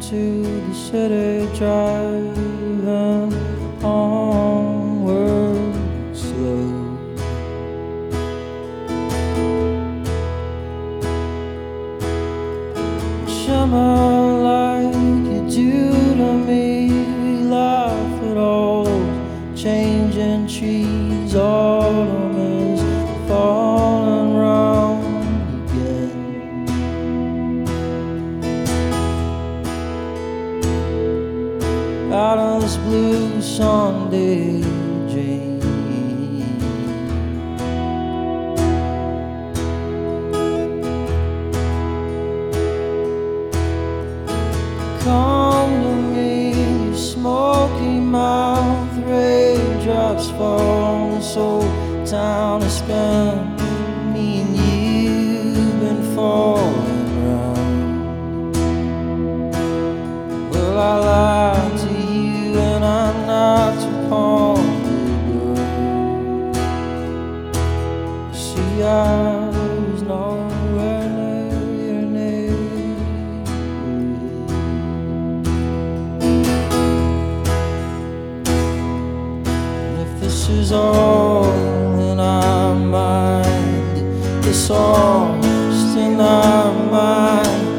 to the city, driving onward slow. Shimmer like you do to me. We laugh at all changing trees. Autumn is falling round again. Out of this blue Sunday dream, come to me, your smoky mouth, raindrops fall, this whole town is spent. Me and you've been falling round. Well, I lied to you and I knocked upon the door. See, I was nowhere near your neighborhood. This is all in our mind, this all just in our mind.